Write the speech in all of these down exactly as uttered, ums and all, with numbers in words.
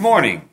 morning.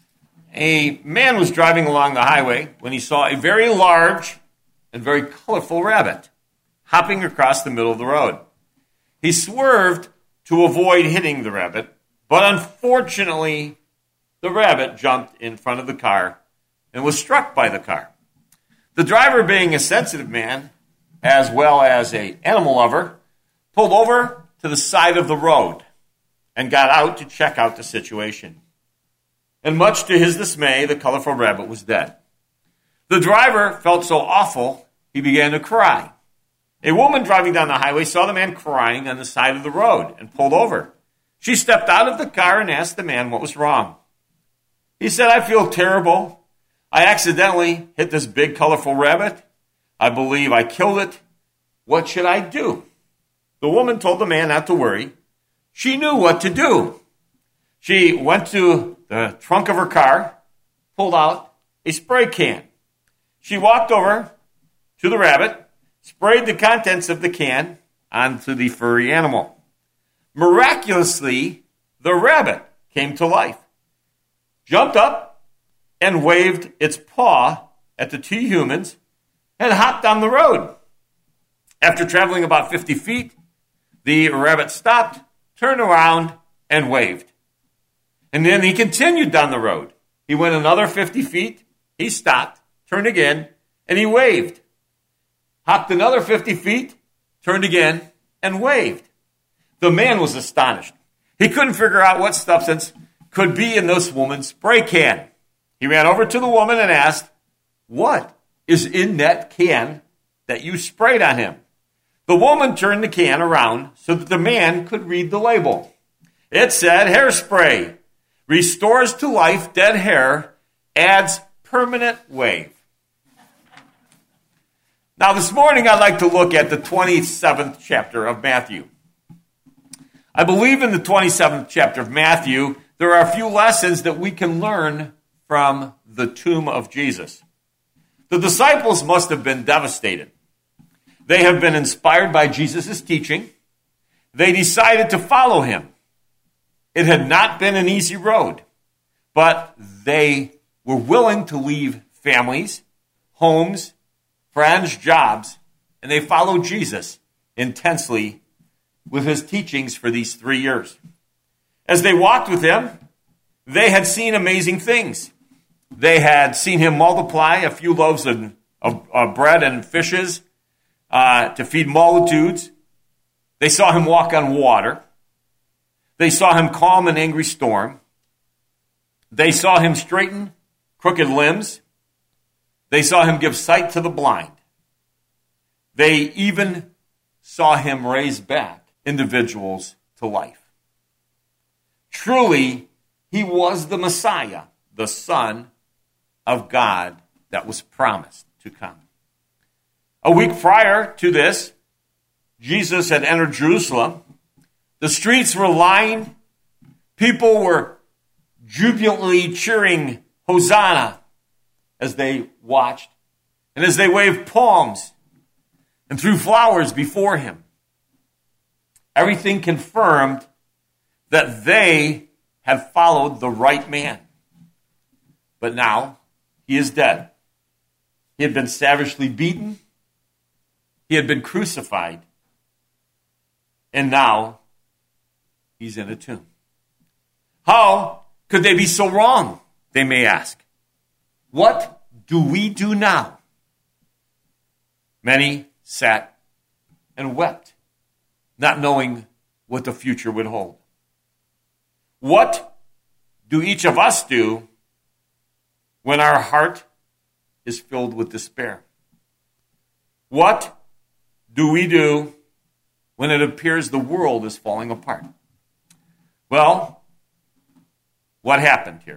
A man was driving along the highway when he saw a very large and very colorful rabbit hopping across the middle of the road. He swerved to avoid hitting the rabbit, but unfortunately, the rabbit jumped in front of the car and was struck by the car. The driver, being a sensitive man, as well as an animal lover, pulled over to the side of the road and got out to check out the situation. And much to his dismay, the colorful rabbit was dead. The driver felt so awful, he began to cry. A woman driving down the highway saw the man crying on the side of the road and pulled over. She stepped out of the car and asked the man what was wrong. He said, "I feel terrible. I accidentally hit this big colorful rabbit. I believe I killed it. What should I do?" The woman told the man not to worry. She knew what to do. She went to the trunk of her car, pulled out a spray can. She walked over to the rabbit, sprayed the contents of the can onto the furry animal. Miraculously, the rabbit came to life, jumped up, and waved its paw at the two humans and hopped down the road. After traveling about fifty feet, the rabbit stopped, turned around, and waved. And then he continued down the road. He went another fifty feet, he stopped, turned again, and he waved. Hopped another fifty feet, turned again, and waved. The man was astonished. He couldn't figure out what substance could be in this woman's spray can. He ran over to the woman and asked, "What is in that can that you sprayed on him?" The woman turned the can around so that the man could read the label. It said, "Hairspray. Restores to life dead hair. Adds permanent wave." Now this morning I'd like to look at the twenty-seventh chapter of Matthew. I believe in the twenty-seventh chapter of Matthew there are a few lessons that we can learn from the tomb of Jesus. The disciples must have been devastated. They have been inspired by Jesus' teaching. They decided to follow him. It had not been an easy road, but they were willing to leave families, homes, friends, jobs, and they followed Jesus intensely with his teachings for these three years. As they walked with him, they had seen amazing things. They had seen him multiply a few loaves of, of, of bread and fishes uh, to feed multitudes. They saw him walk on water. They saw him calm an angry storm. They saw him straighten crooked limbs. They saw him give sight to the blind. They even saw him raise back individuals to life. Truly, he was the Messiah, the Son of God that was promised to come. A week prior to this, Jesus had entered Jerusalem. The streets were lined. People were jubilantly cheering Hosanna as they watched and as they waved palms and threw flowers before him. Everything confirmed that they had followed the right man. But now he is dead. He had been savagely beaten. He had been crucified. And now he's in a tomb. How could they be so wrong? They may ask. What do we do now? Many sat and wept, not knowing what the future would hold. What do each of us do when our heart is filled with despair? What do we do when it appears the world is falling apart? Well, what happened here?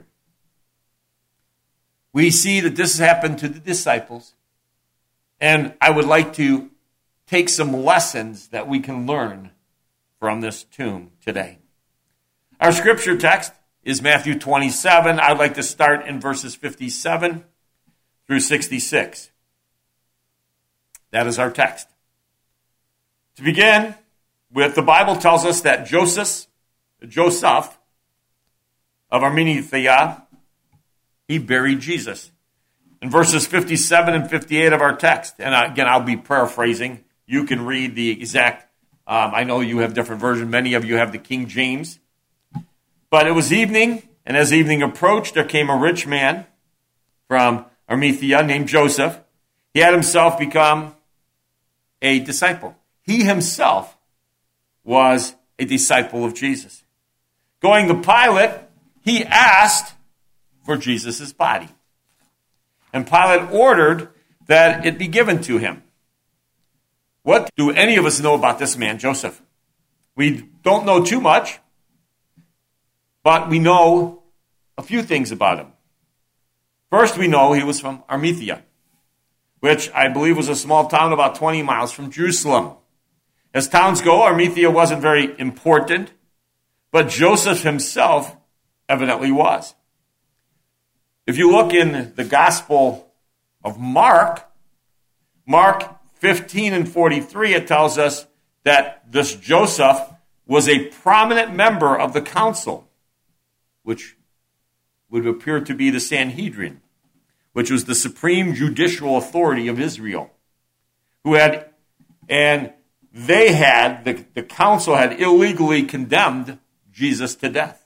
We see that this happened to the disciples, and I would like to take some lessons that we can learn from this tomb today. Our scripture text is Matthew twenty-seven. I'd like to start in verses fifty-seven through sixty-six. That is our text. To begin with, the Bible tells us that Joseph, Joseph of Arimathea, he buried Jesus. In verses fifty-seven and fifty-eight of our text, and again, I'll be paraphrasing. You can read the exact, um, I know you have different versions. Many of you have the King James. But it was evening, and as evening approached, there came a rich man from Arimathea named Joseph. He had himself become a disciple. He himself was a disciple of Jesus. Going to Pilate, he asked for Jesus' body. And Pilate ordered that it be given to him. What do any of us know about this man, Joseph? We don't know too much, but we know a few things about him. First, we know he was from Arimathea, which I believe was a small town about twenty miles from Jerusalem. As towns go, Arimathea wasn't very important, but Joseph himself evidently was. If you look in the Gospel of Mark, Mark fifteen and forty-three, it tells us that this Joseph was a prominent member of the council, which would appear to be the Sanhedrin, which was the supreme judicial authority of Israel, who had, and they had, the, the council had illegally condemned Jesus to death.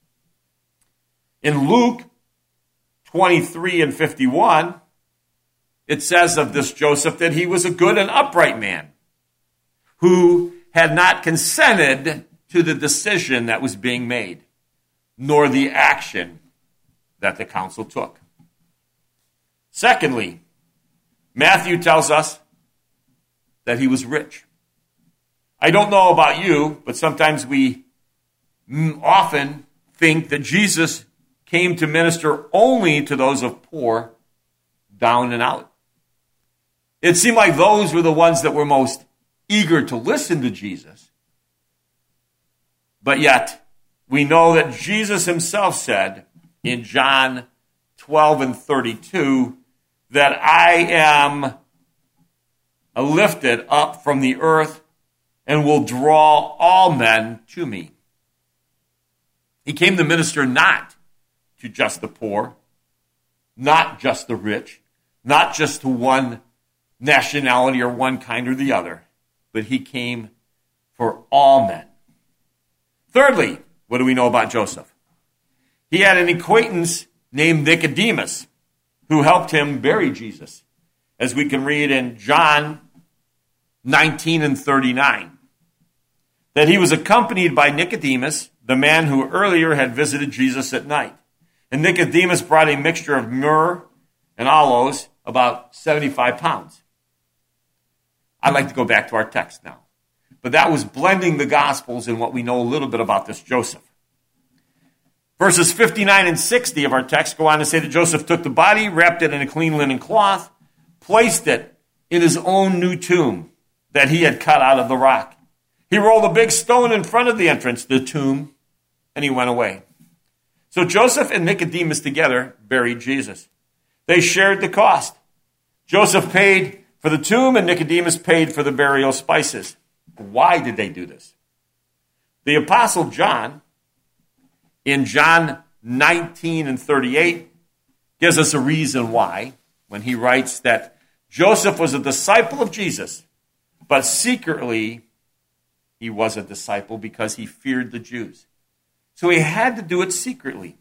In Luke twenty-three and fifty-one, it says of this Joseph that he was a good and upright man who had not consented to the decision that was being made, nor the action that the council took. Secondly, Matthew tells us that he was rich. I don't know about you, but sometimes we often think that Jesus came to minister only to those of poor, down and out. It seemed like those were the ones that were most eager to listen to Jesus. But yet, we know that Jesus himself said in John twelve and thirty-two that I am lifted up from the earth and will draw all men to me. He came to minister not to just the poor, not just the rich, not just to one nationality or one kind or the other, but he came for all men. Thirdly, what do we know about Joseph? He had an acquaintance named Nicodemus who helped him bury Jesus, as we can read in John nineteen and thirty-nine, that he was accompanied by Nicodemus, the man who earlier had visited Jesus at night. And Nicodemus brought a mixture of myrrh and aloes, about seventy-five pounds. I'd like to go back to our text now. But that was blending the Gospels in what we know a little bit about this Joseph. Verses fifty-nine and sixty of our text go on to say that Joseph took the body, wrapped it in a clean linen cloth, placed it in his own new tomb that he had cut out of the rock. He rolled a big stone in front of the entrance to the tomb, and he went away. So Joseph and Nicodemus together buried Jesus. They shared the cost. Joseph paid for the tomb, and Nicodemus paid for the burial spices. Why did they do this? The Apostle John, in John nineteen and thirty-eight, gives us a reason why, when he writes that Joseph was a disciple of Jesus, but secretly he was a disciple because he feared the Jews. So he had to do it secretly.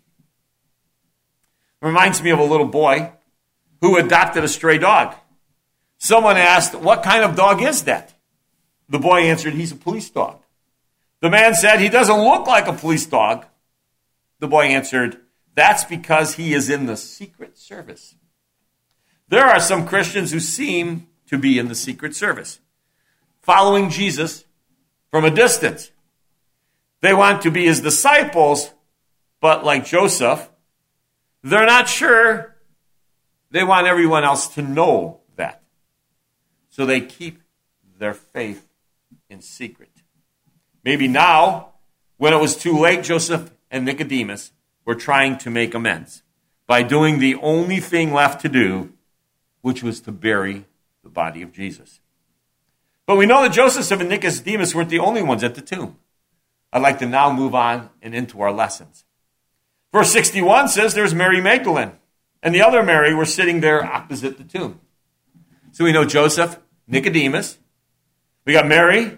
It reminds me of a little boy who adopted a stray dog. Someone asked, "What kind of dog is that?" The boy answered, "He's a police dog." The man said, "He doesn't look like a police dog." The boy answered, "That's because he is in the Secret Service." There are some Christians who seem to be in the Secret Service, following Jesus from a distance. They want to be his disciples, but like Joseph, they're not sure they want everyone else to know that. So they keep their faith in secret. Maybe now, when it was too late, Joseph and Nicodemus were trying to make amends by doing the only thing left to do, which was to bury the body of Jesus. But we know that Joseph and Nicodemus weren't the only ones at the tomb. I'd like to now move on and into our lessons. Verse sixty-one says there's Mary Magdalene, and the other Mary were sitting there opposite the tomb. So we know Joseph, Nicodemus, we got Mary,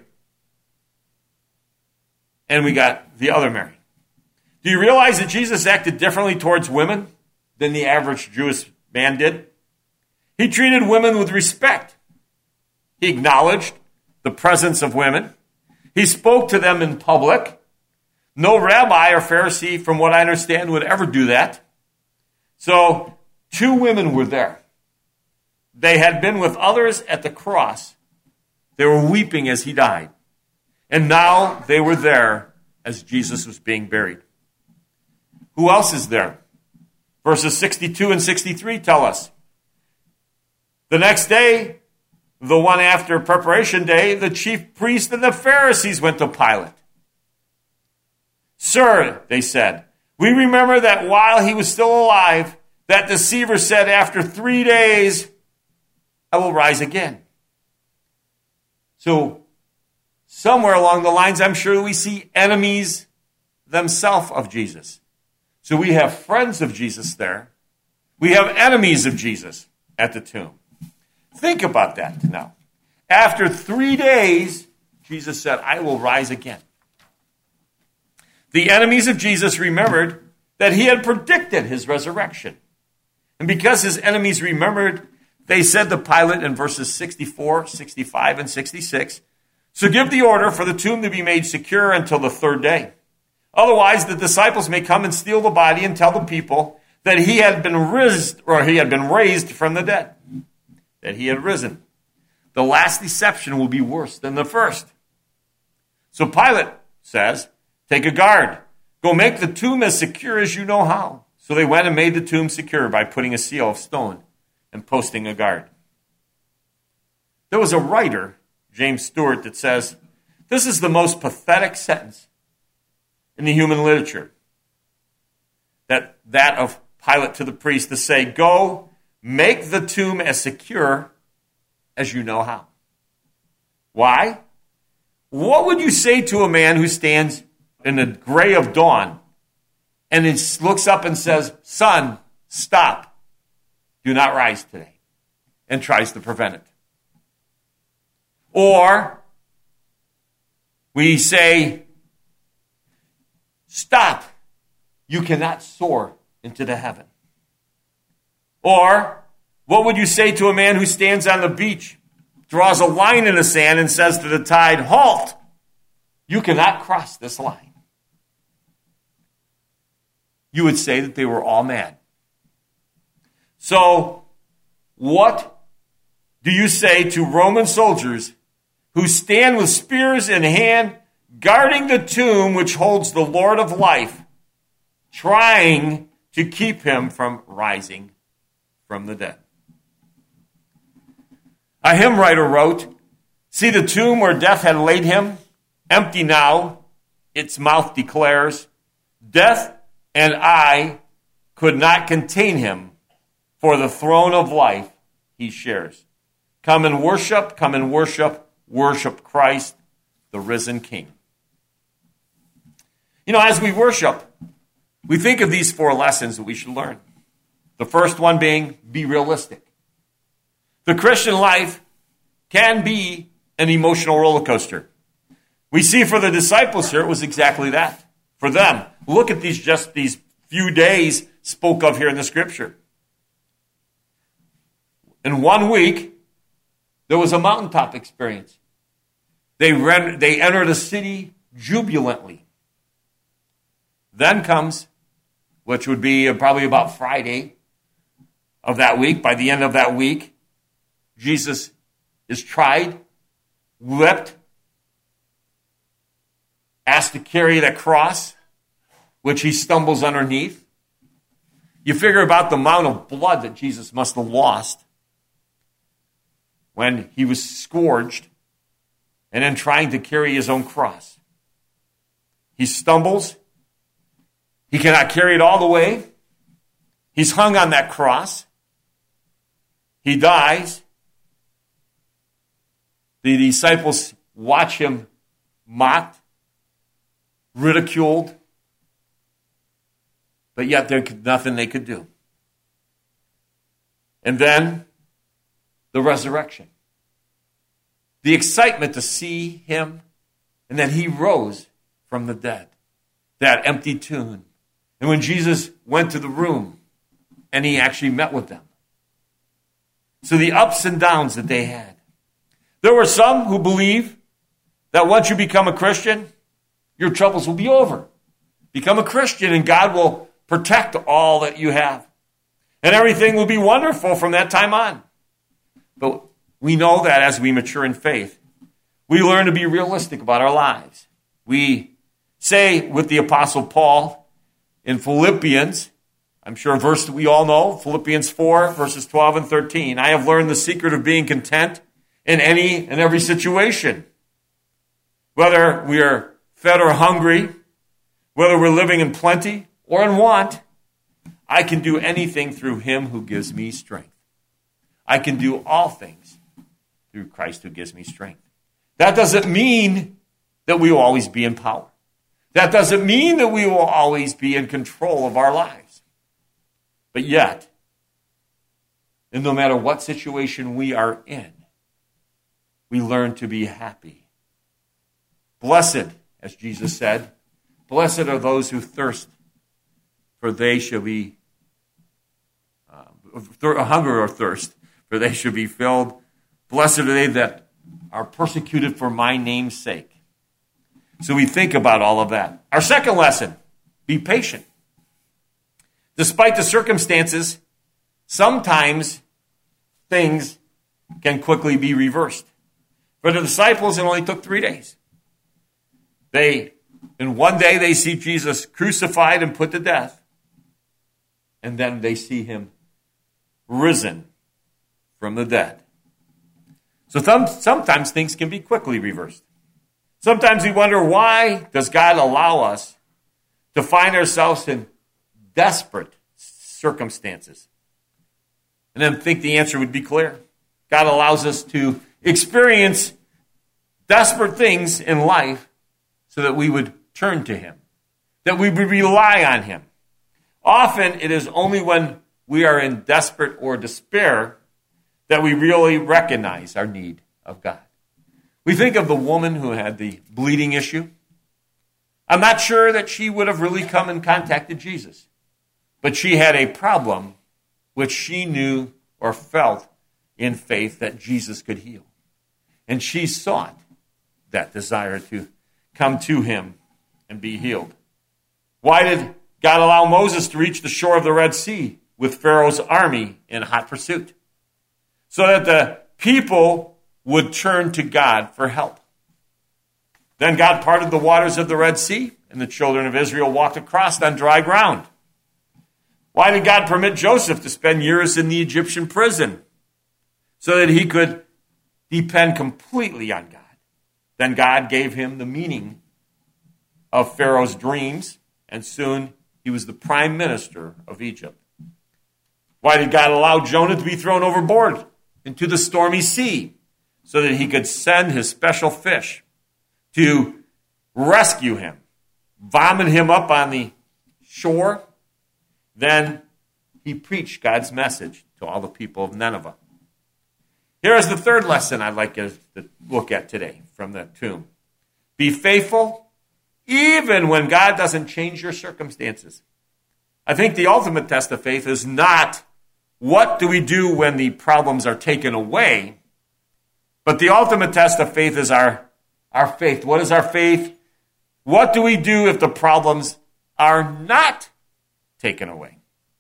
and we got the other Mary. Do you realize that Jesus acted differently towards women than the average Jewish man did? He treated women with respect. He acknowledged the presence of women. He spoke to them in public. No rabbi or Pharisee, from what I understand, would ever do that. So, two women were there. They had been with others at the cross. They were weeping as he died. And now they were there as Jesus was being buried. Who else is there? Verses sixty-two and sixty-three tell us. The next day, the one after preparation day, the chief priests and the Pharisees went to Pilate. Sir, they said, we remember that while he was still alive, that deceiver said, after three days, I will rise again. So, somewhere along the lines, I'm sure we see enemies themselves of Jesus. So we have friends of Jesus there. We have enemies of Jesus at the tomb. Think about that now. After three days, Jesus said, I will rise again. The enemies of Jesus remembered that he had predicted his resurrection. And because his enemies remembered, they said to Pilate in verses sixty-four, sixty-five, and sixty-six, so give the order for the tomb to be made secure until the third day. Otherwise, the disciples may come and steal the body and tell the people that he had been raised, or he had been raised from the dead, that he had risen. The last deception will be worse than the first. So Pilate says, take a guard. Go make the tomb as secure as you know how. So they went and made the tomb secure by putting a seal of stone and posting a guard. There was a writer, James Stewart, that says, this is the most pathetic sentence in the human literature. That, that of Pilate to the priest to say, go make the tomb as secure as you know how. Why? What would you say to a man who stands in the gray of dawn and it looks up and says, son, stop, do not rise today, and tries to prevent it? Or we say, stop, you cannot soar into the heaven. Or what would you say to a man who stands on the beach, draws a line in the sand, and says to the tide, halt, you cannot cross this line? You would say that they were all mad. So, what do you say to Roman soldiers who stand with spears in hand, guarding the tomb which holds the Lord of life, trying to keep him from rising from the dead? A hymn writer wrote, see the tomb where death had laid him, empty now, its mouth declares, death and I could not contain him, for the throne of life he shares. Come and worship, come and worship, worship Christ, the risen King. You know, as we worship, we think of these four lessons that we should learn. The first one being, be realistic. The Christian life can be an emotional roller coaster. We see for the disciples here, it was exactly that. For them, look at these just these few days spoke of here in the scripture. In one week, there was a mountaintop experience. They ran, they entered a city jubilantly. Then comes, which would be probably about Friday of that week. By the end of that week, Jesus is tried, whipped, asked to carry that cross, which he stumbles underneath. You figure about the amount of blood that Jesus must have lost when he was scourged and then trying to carry his own cross. He stumbles. He cannot carry it all the way. He's hung on that cross. He dies. The disciples watch him mocked, ridiculed, but yet there was nothing they could do. And then the resurrection. The excitement to see him and that he rose from the dead. That empty tomb. And when Jesus went to the room and he actually met with them. So the ups and downs that they had. There were some who believe that once you become a Christian, your troubles will be over. Become a Christian and God will protect all that you have. And everything will be wonderful from that time on. But we know that as we mature in faith, we learn to be realistic about our lives. We say with the Apostle Paul in Philippians, I'm sure a verse that we all know, Philippians four, verses twelve and thirteen, I have learned the secret of being content in any and every situation. Whether we are fed or hungry, whether we're living in plenty or in want, I can do anything through him who gives me strength. I can do all things through Christ who gives me strength. That doesn't mean that we will always be in power. That doesn't mean that we will always be in control of our lives. But yet, and no matter what situation we are in, we learn to be happy. Blessed, as Jesus said, blessed are those who thirst, for they shall be uh, th- hunger or thirst, for they shall be filled. Blessed are they that are persecuted for my name's sake. So we think about all of that. Our second lesson, be patient. Despite the circumstances, sometimes things can quickly be reversed. For the disciples, it only took three days. They, in one day, they see Jesus crucified and put to death. And then they see him risen from the dead. So th- sometimes things can be quickly reversed. Sometimes we wonder, why does God allow us to find ourselves in desperate circumstances? And then think the answer would be clear. God allows us to experience desperate things in life so that we would turn to him, that we would rely on him. Often it is only when we are in desperate or despair that we really recognize our need of God. We think of the woman who had the bleeding issue. I'm not sure that she would have really come and contacted Jesus, but she had a problem which she knew or felt in faith that Jesus could heal. And she sought that desire to come to him and be healed. Why did God allow Moses to reach the shore of the Red Sea with Pharaoh's army in hot pursuit? So that the people would turn to God for help. Then God parted the waters of the Red Sea, and the children of Israel walked across on dry ground. Why did God permit Joseph to spend years in the Egyptian prison? So that he could depend completely on God. Then God gave him the meaning of Pharaoh's dreams, and soon he was the prime minister of Egypt. Why did God allow Jonah to be thrown overboard into the stormy sea? So that he could send his special fish to rescue him, vomit him up on the shore. Then he preached God's message to all the people of Nineveh. Here is the third lesson I'd like us to look at today from the tomb. Be faithful even when God doesn't change your circumstances. I think the ultimate test of faith is not what do we do when the problems are taken away, but the ultimate test of faith is our, our faith. What is our faith? What do we do if the problems are not taken away?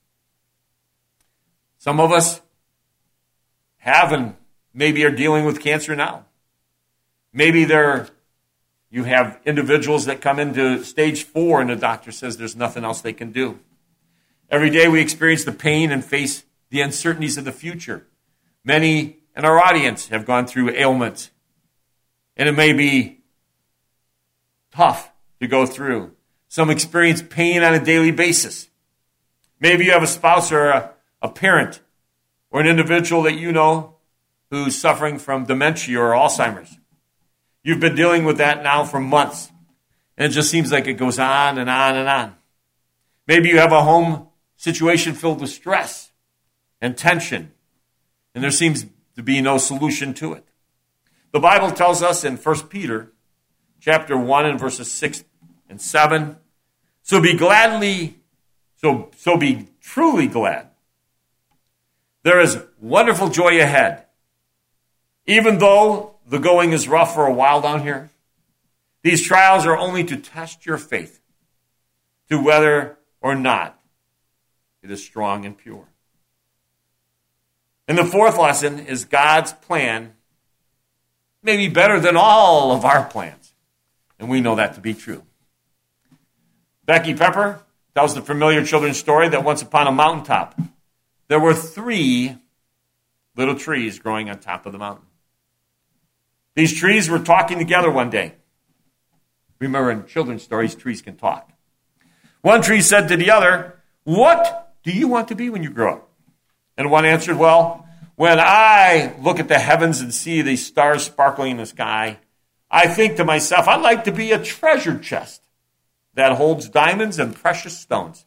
Some of us have and maybe are dealing with cancer now. Maybe there, you have individuals that come into stage four and the doctor says there's nothing else they can do. Every day we experience the pain and face the uncertainties of the future. Many in our audience have gone through ailments, and it may be tough to go through. Some experience pain on a daily basis. Maybe you have a spouse or a, a parent or an individual that you know who's suffering from dementia or Alzheimer's. You've been dealing with that now for months, and it just seems like it goes on and on and on. Maybe you have a home situation filled with stress and tension, and there seems to be no solution to it. The Bible tells us in First Peter chapter one and verses six and seven, so be gladly, so, so be truly glad. There is wonderful joy ahead. Even though the going is rough for a while down here, these trials are only to test your faith, to whether or not it is strong and pure. And the fourth lesson is God's plan may be better than all of our plans. And we know that to be true. Becky Pepper tells the familiar children's story that once upon a mountaintop, there were three little trees growing on top of the mountain. These trees were talking together one day. Remember, in children's stories, trees can talk. One tree said to the other, "What do you want to be when you grow up?" And one answered, "Well, when I look at the heavens and see the stars sparkling in the sky, I think to myself, I'd like to be a treasure chest that holds diamonds and precious stones."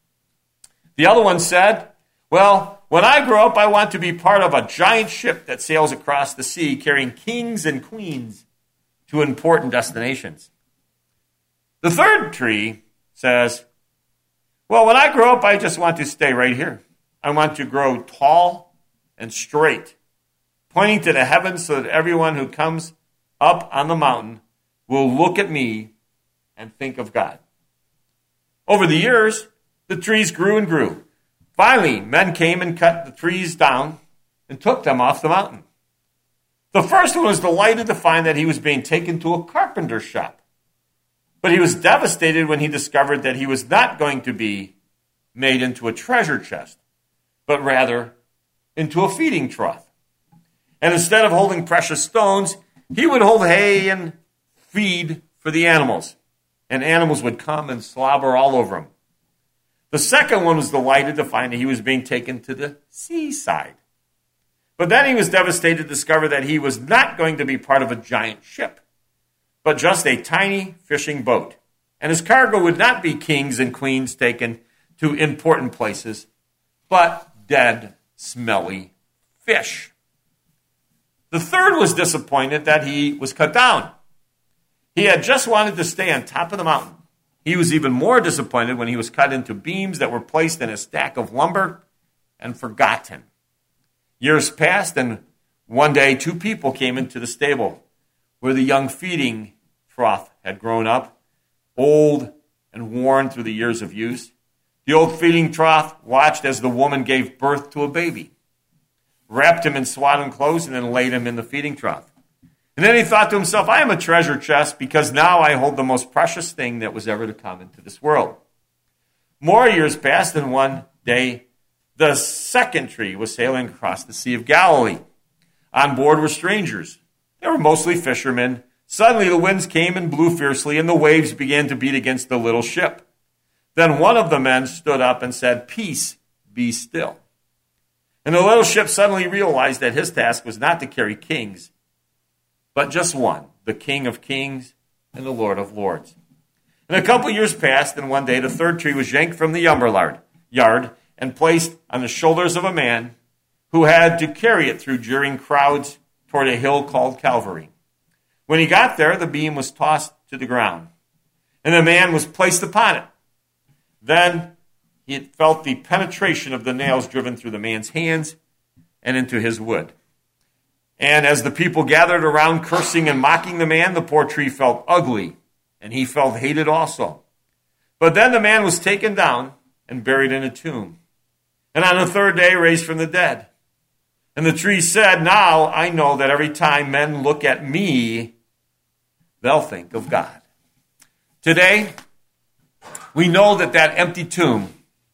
The other one said, "Well, when I grow up, I want to be part of a giant ship that sails across the sea, carrying kings and queens to important destinations." The third tree says, "Well, when I grow up, I just want to stay right here. I want to grow tall and straight, pointing to the heavens so that everyone who comes up on the mountain will look at me and think of God." Over the years, the trees grew and grew. Finally, men came and cut the trees down and took them off the mountain. The first one was delighted to find that he was being taken to a carpenter's shop. But he was devastated when he discovered that he was not going to be made into a treasure chest, but rather into a feeding trough. And instead of holding precious stones, he would hold hay and feed for the animals. And animals would come and slobber all over him. The second one was delighted to find that he was being taken to the seaside. But then he was devastated to discover that he was not going to be part of a giant ship, but just a tiny fishing boat. And his cargo would not be kings and queens taken to important places, but dead, smelly fish. The third was disappointed that he was cut down. He had just wanted to stay on top of the mountain. He was even more disappointed when he was cut into beams that were placed in a stack of lumber and forgotten. Years passed, and one day two people came into the stable where the young feeding trough had grown up, old and worn through the years of use. The old feeding trough watched as the woman gave birth to a baby, wrapped him in swaddling clothes, and then laid him in the feeding trough. And then he thought to himself, I am a treasure chest because now I hold the most precious thing that was ever to come into this world. More years passed, and one day the second tree was sailing across the Sea of Galilee. On board were strangers. They were mostly fishermen. Suddenly the winds came and blew fiercely, and the waves began to beat against the little ship. Then one of the men stood up and said, "Peace, be still." And the little ship suddenly realized that his task was not to carry kings, but just one, the King of Kings and the Lord of Lords. And a couple years passed, and one day the third tree was yanked from the lumber yard and placed on the shoulders of a man who had to carry it through jeering crowds toward a hill called Calvary. When he got there, the beam was tossed to the ground, and the man was placed upon it. Then he felt the penetration of the nails driven through the man's hands and into his wood. And as the people gathered around cursing and mocking the man, the poor tree felt ugly, and he felt hated also. But then the man was taken down and buried in a tomb, and on the third day raised from the dead. And the tree said, "Now I know that every time men look at me, they'll think of God." Today, we know that that empty tomb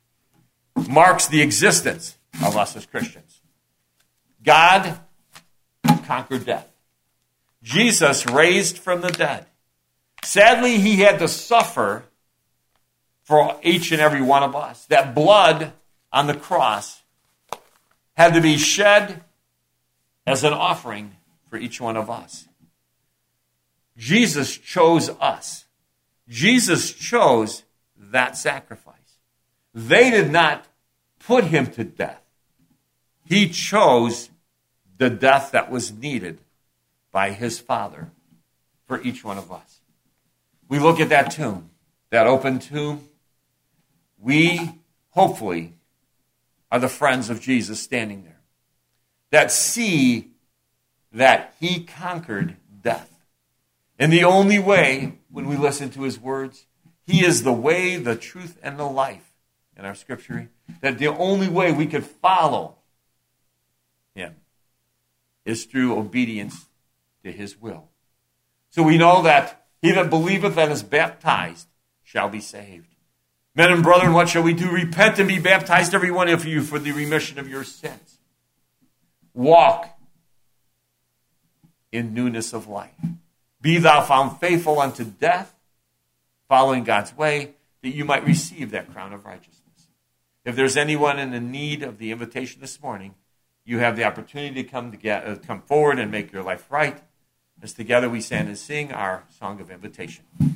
marks the existence of us as Christians. God conquered death. Jesus raised from the dead. Sadly, he had to suffer for each and every one of us. That blood on the cross had to be shed as an offering for each one of us. Jesus chose us. Jesus chose that sacrifice. They did not put him to death. He chose the death that was needed by his Father for each one of us. We look at that tomb, that open tomb. We, hopefully, are the friends of Jesus standing there that see that he conquered death. And the only way, when we listen to his words, he is the way, the truth, and the life in our scripture, that the only way we could follow him is through obedience to his will. So we know that he that believeth and is baptized shall be saved. Men and brethren, what shall we do? Repent and be baptized, every one of you, for the remission of your sins. Walk in newness of life. Be thou found faithful unto death, following God's way, that you might receive that crown of righteousness. If there's anyone in the need of the invitation this morning, you have the opportunity to come to get, uh, come forward and make your life right, as together we stand and sing our song of invitation.